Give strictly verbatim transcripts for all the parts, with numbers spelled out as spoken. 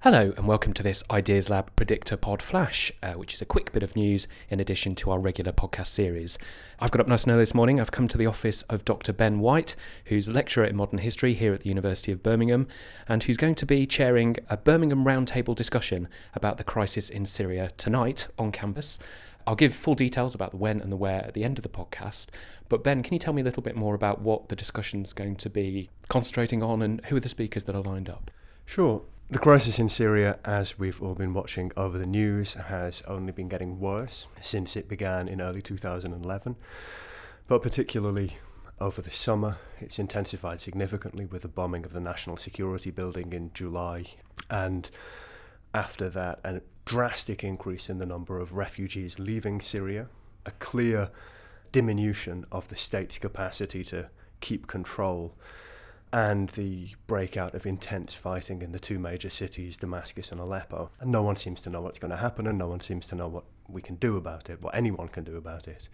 Hello and welcome to this Ideas Lab Predictor Pod Flash, uh, which is a quick bit of news in addition to our regular podcast series. I've got up nice and early this morning. I've come to the office of Doctor Ben White, who's a lecturer in modern history here at the University of Birmingham, and who's going to be chairing a Birmingham roundtable discussion about the crisis in Syria tonight on campus. I'll give full details about the when and the where at the end of the podcast, but Ben, can you tell me a little bit more about what the discussion's going to be concentrating on and who are the speakers that are lined up? Sure. The crisis in Syria, as we've all been watching over the news, has only been getting worse since it began in early two thousand eleven. But particularly over the summer, it's intensified significantly with the bombing of the National Security Building in July. And after that, a drastic increase in the number of refugees leaving Syria, a clear diminution of the state's capacity to keep control, and the breakout of intense fighting in the two major cities, Damascus and Aleppo. And no one seems to know what's going to happen, and no one seems to know what we can do about it, what anyone can do about it.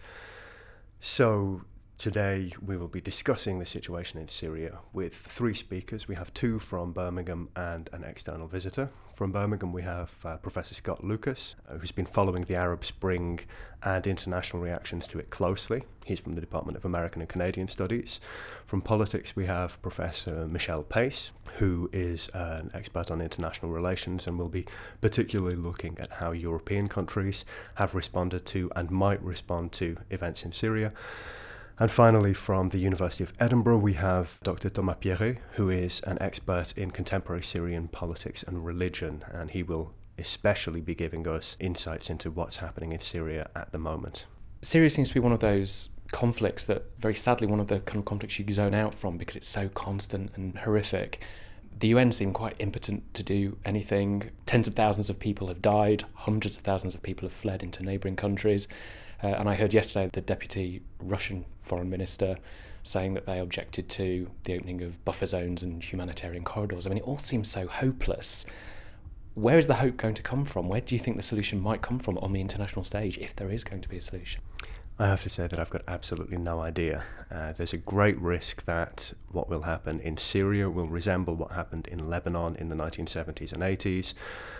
So today we will be discussing the situation in Syria with three speakers. We have two from Birmingham and an external visitor. From Birmingham we have uh, Professor Scott Lucas, uh, who's been following the Arab Spring and international reactions to it closely. He's from the Department of American and Canadian Studies. From politics we have Professor Michelle Pace, who is uh, an expert on international relations and will be particularly looking at how European countries have responded to and might respond to events in Syria. And finally, from the University of Edinburgh, we have Doctor Thomas Pierret, who is an expert in contemporary Syrian politics and religion, and he will especially be giving us insights into what's happening in Syria at the moment. Syria seems to be one of those conflicts that, very sadly, one of the kind of conflicts you zone out from because it's so constant and horrific. The U N seem quite impotent to do anything. Tens of thousands of people have died, hundreds of thousands of people have fled into neighbouring countries. Uh, and I heard yesterday the deputy Russian foreign minister saying that they objected to the opening of buffer zones and humanitarian corridors. I mean, it all seems so hopeless. Where is the hope going to come from? Where do you think the solution might come from on the international stage, if there is going to be a solution? I have to say that I've got absolutely no idea. Uh, there's a great risk that what will happen in Syria will resemble what happened in Lebanon in the nineteen seventies and eighties,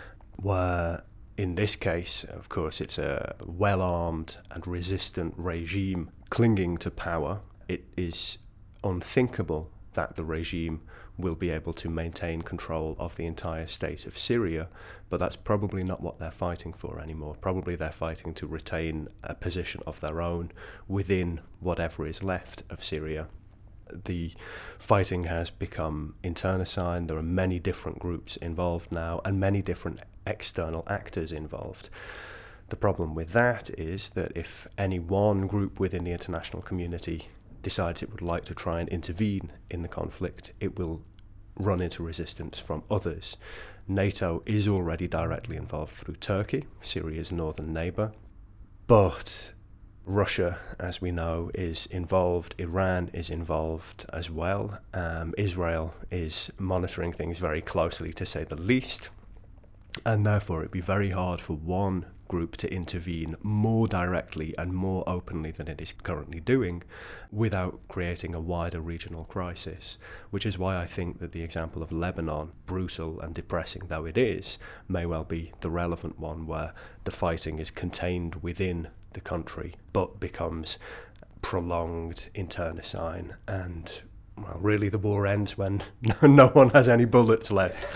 where in this case, of course, it's a well-armed and resistant regime clinging to power. It is unthinkable that the regime will be able to maintain control of the entire state of Syria, but that's probably not what they're fighting for anymore. Probably they're fighting to retain a position of their own within whatever is left of Syria. The fighting has become internecine. There are many different groups involved now and many different external actors involved. The problem with that is that if any one group within the international community decides it would like to try and intervene in the conflict, it will run into resistance from others. NATO is already directly involved through Turkey, Syria's northern neighbour, but Russia, as we know, is involved. Iran is involved as well. Um, Israel is monitoring things very closely, to say the least. And therefore, it'd be very hard for one group to intervene more directly and more openly than it is currently doing without creating a wider regional crisis, which is why I think that the example of Lebanon, brutal and depressing though it is, may well be the relevant one where the fighting is contained within the country but becomes prolonged, internecine, and well, really the war ends when no one has any bullets left.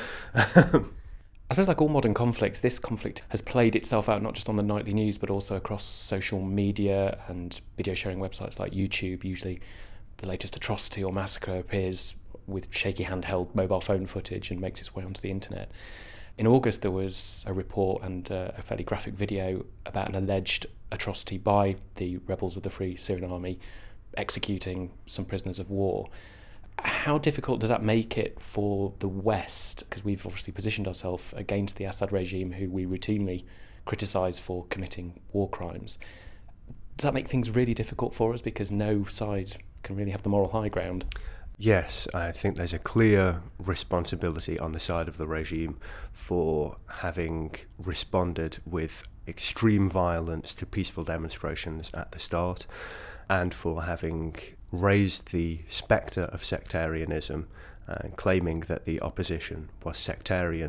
I suppose, like all modern conflicts, this conflict has played itself out not just on the nightly news but also across social media and video sharing websites like YouTube. Usually the latest atrocity or massacre appears with shaky handheld mobile phone footage and makes its way onto the internet. In August there was a report and uh, a fairly graphic video about an alleged atrocity by the rebels of the Free Syrian Army executing some prisoners of war. How difficult does that make it for the West? Because we've obviously positioned ourselves against the Assad regime, who we routinely criticise for committing war crimes. Does that make things really difficult for us because no side can really have the moral high ground? Yes, I think there's a clear responsibility on the side of the regime for having responded with extreme violence to peaceful demonstrations at the start, and for having raised the spectre of sectarianism, uh, claiming that the opposition was sectarian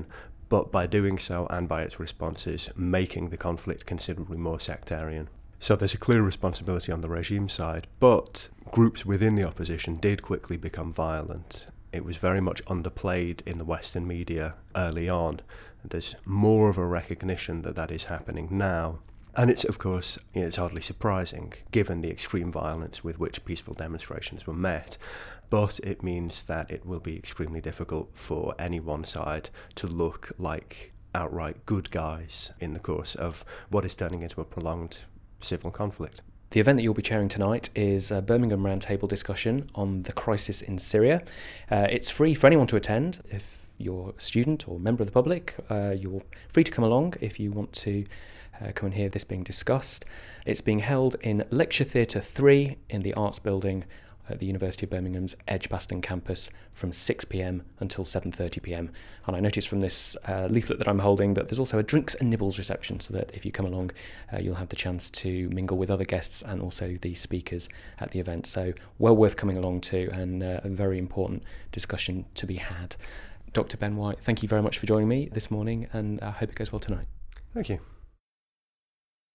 but by doing so and by its responses, making the conflict considerably more sectarian. So there's a clear responsibility on the regime side, but groups within the opposition did quickly become violent. It was very much underplayed in the Western media early on. There's more of a recognition that that is happening now. And it's, of course, you know, it's hardly surprising, given the extreme violence with which peaceful demonstrations were met. But it means that it will be extremely difficult for any one side to look like outright good guys in the course of what is turning into a prolonged civil conflict. The event that you'll be chairing tonight is a Birmingham Roundtable discussion on the crisis in Syria. Uh, it's free for anyone to attend. If you're a student or member of the public, uh, you're free to come along if you want to uh, come and hear this being discussed. It's being held in Lecture Theatre three in the Arts Building at the University of Birmingham's Edgbaston campus from six p.m. until seven thirty p.m. And I noticed from this uh, leaflet that I'm holding that there's also a drinks and nibbles reception, so that if you come along, uh, you'll have the chance to mingle with other guests and also the speakers at the event. So well worth coming along to, and uh, a very important discussion to be had. Doctor Ben White, thank you very much for joining me this morning, and I hope it goes well tonight. Thank you.